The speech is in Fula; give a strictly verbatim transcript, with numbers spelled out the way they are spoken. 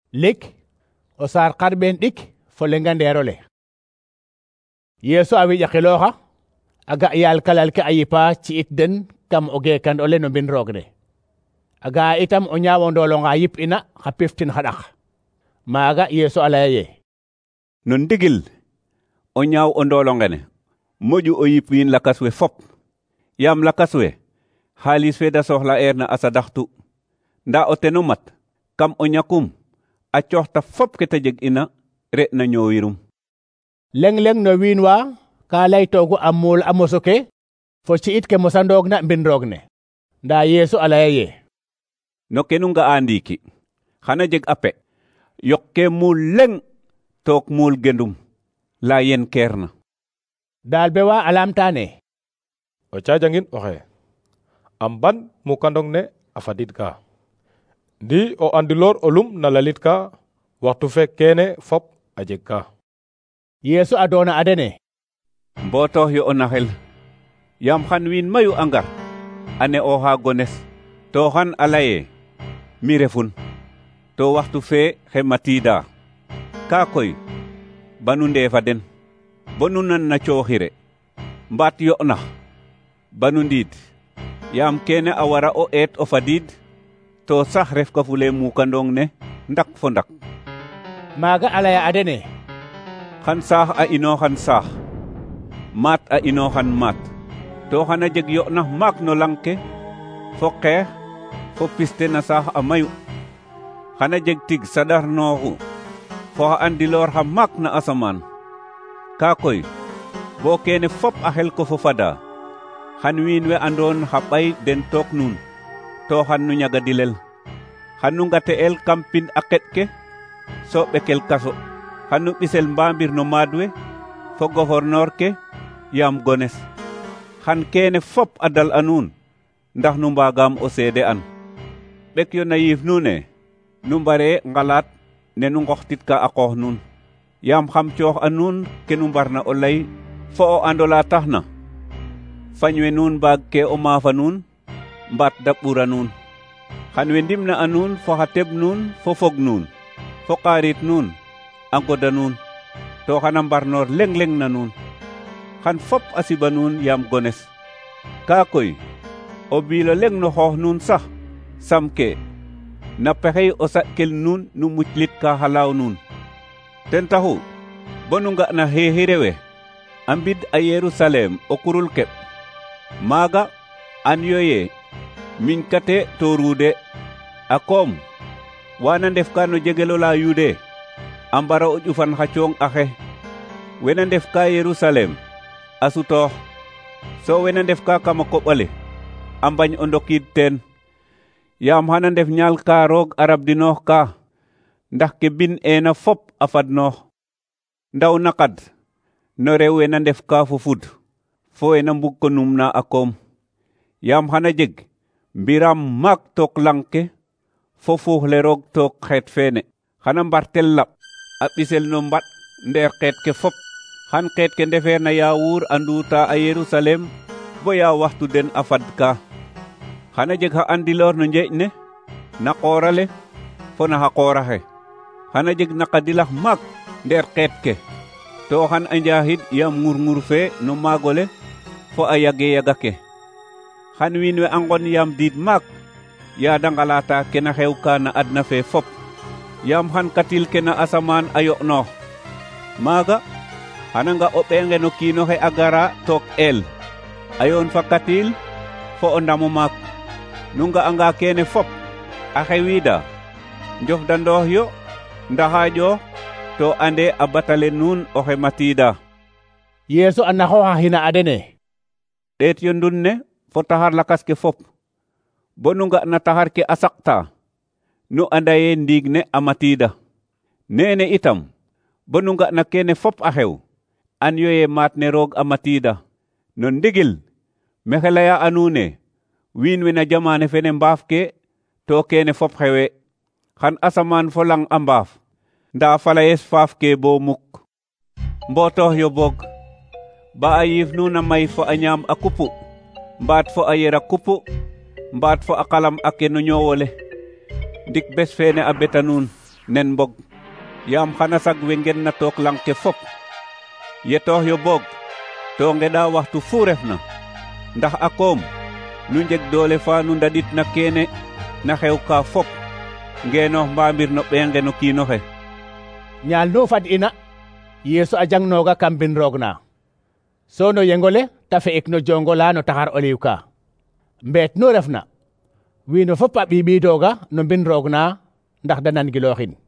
lik o sar karben dik fo lenganderole yeso awi yakiloha aga yal kalal ke ayipa ci it den kam oge kan ole no bin rogne aga itam o nyaawo ndolo nga yip ina xa piftin xadak maga yeso alaye non digil o nyaaw o ndolo ngene moju o yip win lakaswe fop yam lakaswe halis fe da soxla erna asa daxtu nda o teno mat kam o nyakum a coxta fop ke ta jeg ina re na ñowirum leng leng no wiin wa ka lay togu amul amosoke fo ci it ke mosandog na mbin rogne nda yesu alaye no kenu nga andiki xana jeg ape yokke mul leng tok mul gendum la yen kerna dal be wa alamtane o cajangin oxe amban mukandong ne afadit ka ndi o andilor olum na lalit ka waxtu fe kene fop a jeg ka yesu adona adene mboto yo onahel yam xan win mayu angar ane o ha gones to xan alaye mi refun to waxtu fe xematida ka koy banu ndefa den bonu nan na cooxire mbaat yo na banu ndiid yam kene a wara o eet o fadid to sax ref ka fule mukandong ne ndak fo ndak maga alaya adene xan saax a ino xan saax maat a ino xan maat to xana jeg yo na maak no lang ke fo xeex fo piste na saax a mayu xana jeg tig sadar nooxu fo xa andiloor xa maak na asamaan ka koy bo kene fop a xel ko fo fada xan wiin we andoon xa ɓay den took nuun to xan nu ñaga dilel xan nu ngate el kam pin a qeɗ ke so ɓekel kaso xan nu ɓisel mbambir no maad we fo gouverneur ke yam gones xan kene fop a dal a nuun ndax nu mbagam o seede an ɓek yo na yiif nuune nu mbare ngalaat ne nu ngoxtit ka a qoox nuun yam xam coox a nuun ke nu mbarna o lay fo o andola taxna fañ we nuun mbaag ke o maafa nuun mbaat da ɓura nuun xan we ndimna a nuun fo xa teɓ nuun fo fog nuun fo qaarit nuun a ngoda nuun to xana mbarnoor leng leng na nuun xan fop a siba nuun yam gones ka koy o biilo leng no xoox nuun sax sam ke na pexey o saƴkel nuun nu muclit ka xalaaw nuun ten taxu bonu nga na xeexi rewe a mbid a Yerusalem o kurul keɓ maaga an yoye miñ kate to ruude a koom wana ndef ka no jegelola yude a mbara o ƴufan xa coong axe wena ndef ka Yerusalem a sutoox so wena ndef ka kama koɓale a mbañ o ndokiid teen yam xana ndef ñaal ka roog a rabdinoox ka ndax ke bin ena fop a fadnoox ndaw naqad no rew wena ndef ka fo fud fo wena mbug ko numna a koom yam xana jeg mbiram maak took lang ke fo fuux le roog took xeet feene xana mbartel laɓ a ɓisel no mbaɗ ndeer xeet ke fop xan xeet ke ndefeer na Yawur a nduuta a Yerusalem bo ya waxtu den a fad ka xana jeg xa andiloor no njeeƴ ne na qoorale fo na xa qooraxe xana jeg naqadilax maak ndeer xeet ke to xan a njaxid yam ngur-ngur fe no maagole fo a yage-yaga ke xan wiin we a ngon yam diid maak ya da ngalata kena xew ka na adna fe fop yam xan katil ke na asamaan a yo'noox maaga xana nga o ɓeenge no kiinoxe a gara took el a yoon fa katil fo o ndamo maak nu nga'anga kene fop a xewiida njofdandoox yo ndaxaaƴo to ande a batale nuun oxe matiida yesu a naxooxa xina adene ɗeet yo ndun ne fo taxar lakas ke fop bo nu nga na taxar ke a saqta nu anda ye ndiig ne a matiida nene itam bo nu nga na kene fop a xew an yo ye maat ne roog a matiida no ndigil mexe laya a nuune wiin we na jamane fene mbaaf ke to kene fop xewe xan asamaan fo lang a mbaaf nda falayes faaf ke bo muk mbotoox yo boog ba a yiif nuun a may fo a ñaam a kupu mbaat fo a yer a kupu mbaat fo a qalam a ke no ñoowole ndik bes feene a beta nuun nen mbog yaam xana sag we ngen na took lang ke fop yetoox yo boog to ngeɗa waxtu fu refna ndax a koom nu njeg doole fa nu ndadit na kene na xew ka fop ngeenoox mbaamir no ɓeenge no kiinoxe ñaal nu fad ina Yeesu a jangnooga kam mbin roog na so no yengole ta fe'ik no jongola no taxar oliw ka mbeet nu refna wiin we fop a ɓiɓidooga no mbin roog na ndax da nan gilooxin